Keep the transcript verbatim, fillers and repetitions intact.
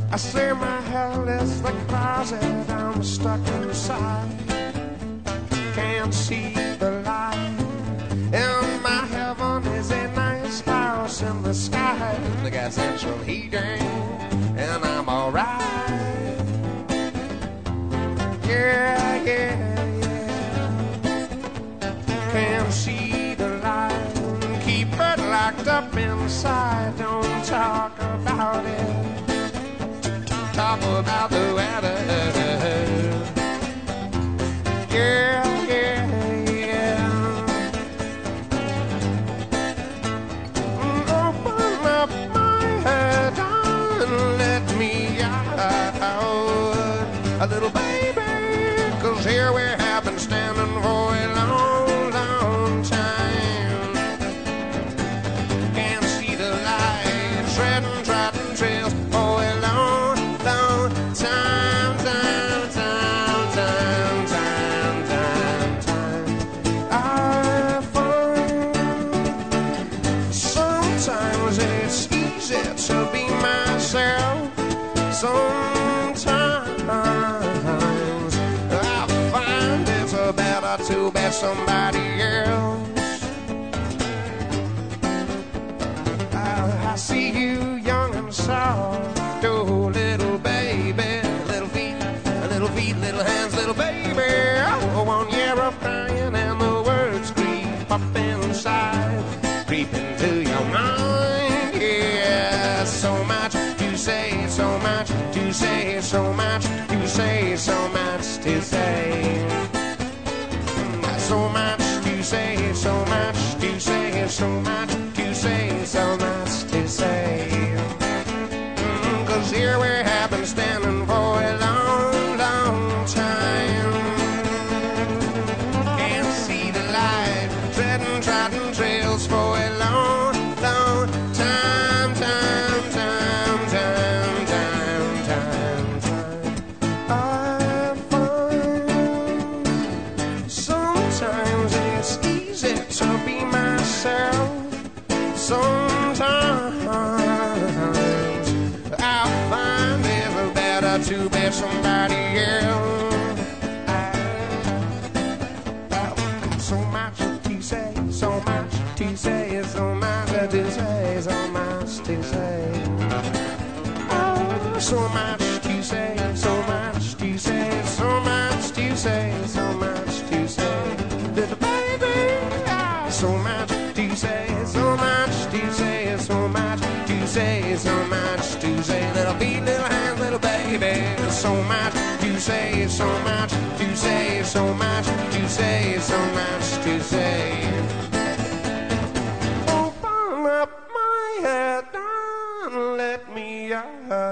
I say my hell is the closet I'm stuck inside. Can't see the light. And my heaven is a nice house in the sky. They got central heating, and I'm alright. Yeah, yeah, yeah. Can't see the light. Keep it locked up inside. Don't talk about it. Talk about the weather. Yeah, yeah, yeah. Open up my head and let me out, a little baby, 'cause here we have been standing for a long, long time. Can't see the light, treading, trotting trails for a long, long time, time, time, time, time, time, time. I find sometimes it's easy to be myself. Sometimes I find it's better to be somebody else. I, I see you young and soft, oh little baby, little feet, little feet, little hands, little baby. Oh, one year of crying and the words creep up inside, creep into your mind. Yeah, so much to say, so much to say, so much to say, so much to say. So much to say, so much to say, so much to say, so much to say. Mm, 'cause here we have been standing for a long, long time. Can't see the light, treading, trotting trails for a long, long time, time, time, time, time, time, time. I find sometimes it's easy to be myself. Sometimes I find it's better to be somebody else. I've got so much to say, so much to say, so much to say, so much to say. Oh, so much to say, so much to say, so much to say, so much to say. Little baby, ah, so much to say, so much to say, so much to say, so much to say. Little feet, little hands, little baby, so much to say, so much to say, so much to say, so much to say. Open up my head and let me out.